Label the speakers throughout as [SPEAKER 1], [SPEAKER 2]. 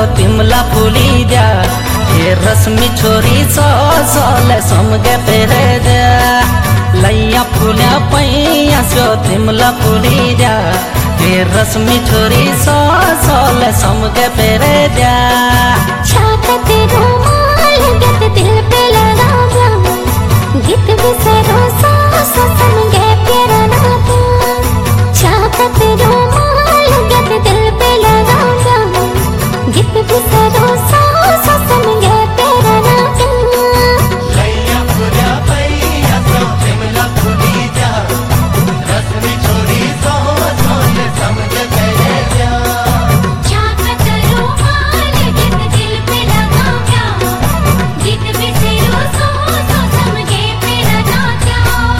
[SPEAKER 1] तिमला फुली द्या हे रश्मी छोरी सोले समगे पेरे द्या लैया फुल्या पैया सो तिमला फुली द्या हे रश्मी छोरी सोले समगे पेरे द्या
[SPEAKER 2] छापते रुमाल गत दिल पे लगा जा गीत बिसरो सो समगे प्यारा नाता छापते रुमाल गत दिल पे लगा जा गीत बिसरो सो समगे प्यारा नाता
[SPEAKER 3] लैया फुल्या पैया सो तिमला फुली द्या रश्मी छोरी सोले समगे पेरे द्या
[SPEAKER 2] छापते रुमाल गत दिल पे लगा जा गीत बिसरो सो समगे प्यारा नाता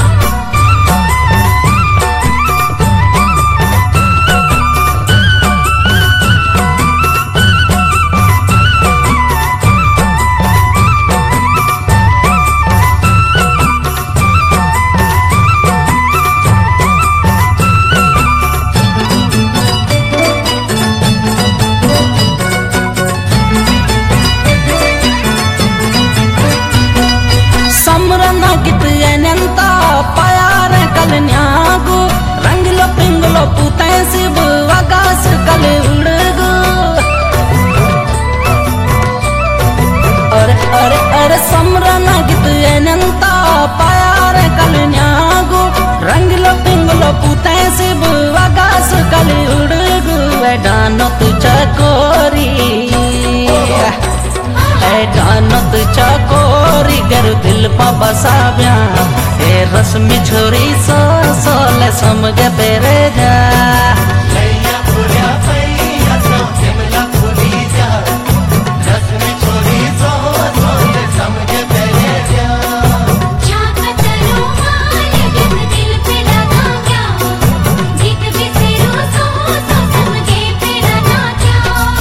[SPEAKER 1] ಸಮರನ ಗಿತ್ಯನೆಂತ ಪಯಾರ ಕಲ್ನ್ಯಾಗು ರಂಗಿಲ ಪಿಂಗಲ ಪುತೈ ಸಿಬು ಆಕಾಶ ಕಲೆ ಉಡಗು ಅರೆ ಅರೆ ಅರೆ ಸಮರನ ಗಿತ್ಯನೆಂತ ಪಯಾರ ಕಲ್ನ್ಯಾಗು ರಂಗಿಲ ಪಿಂಗಲ ಪುತೈ ಸಿಬು ಆಕಾಶ ಕಲೆ ಉಡಗು ಡಾನತ್ ಚಕೋರಿ डानत चकोरी गर दिल पा बसाव्या हे रश्मी छोरी सोले समगे पेरे जा
[SPEAKER 3] लैया फुल्या पैया सो तिमला फुली द्या रश्मी छोरी सोले समगे पेरे द्या
[SPEAKER 2] छापते रुमाल गत दिल पे लगा जा गीत बिसरो सो समगे प्यारा नाता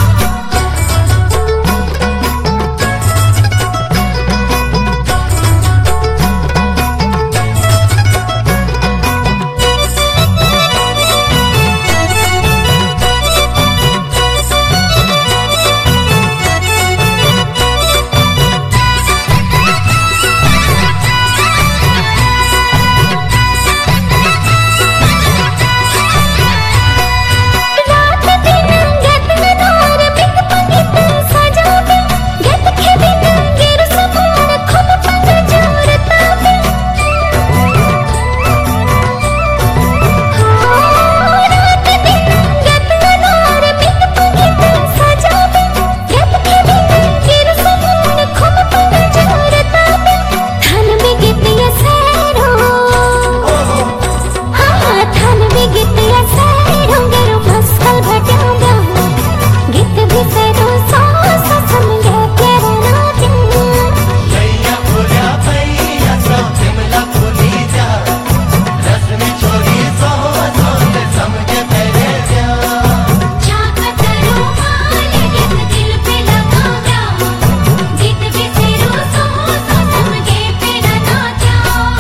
[SPEAKER 2] रात दिन गत नोर बिक पंगित सजावे गत के दिन गिर सपून खुद पंग जोरता पे रात दिन गत नोर बिक पंगित सजावे गत के दिन गिर सपून खुद पंग जोरता पे धन में गीत ये सैरो थान में गीत ये सैरो गरो मस्कल भटाऊंगा गीत बिसरो सो समगे प्यारा नाता
[SPEAKER 3] लैया फुल्या पैया सो तिमला फुली द्या रश्मी छोरी सोले समगे पेरे द्या
[SPEAKER 2] छापते रुमाल गत दिल पे लगा जा गीत बिसरो सो समगे प्यारा नाता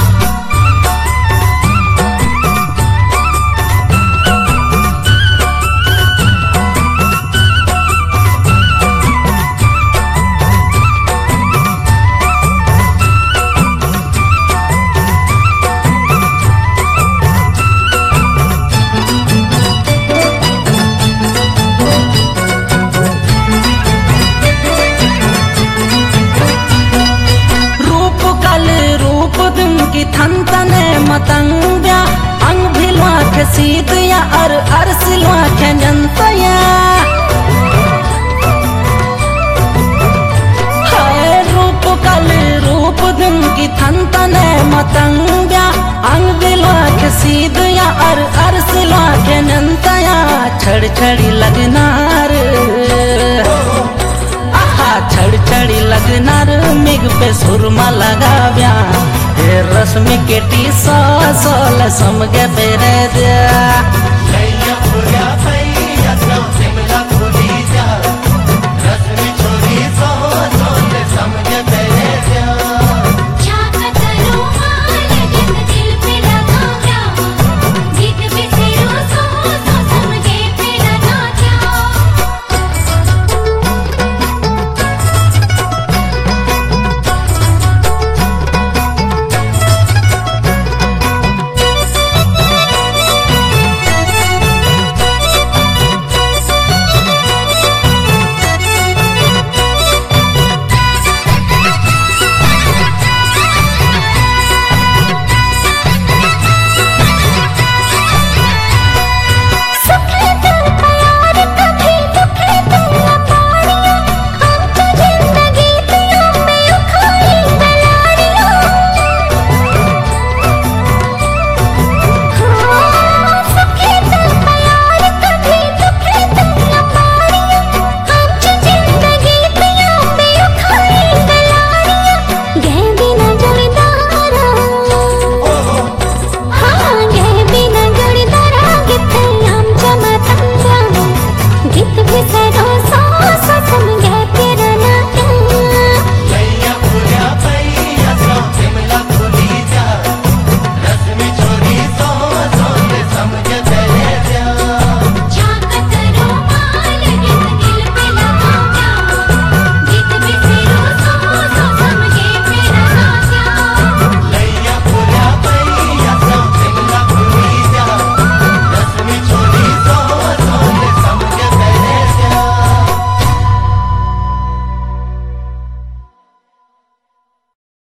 [SPEAKER 1] रूप कल रूप दिन की थंतने मतंग्या अंग भिलवा के सीतिया अर सिलवा के जंतया हाय रूप कल रूप दिन की थंतने मतंग्या अंग भिलवा के सीतिया अर सिलवा के जंतया छड़ छड़ी लगनार छड़ छड़ी लगनार मिग पे सुरमा लगाव्या हे रश्मी केटी सोले समगे पेरे द्या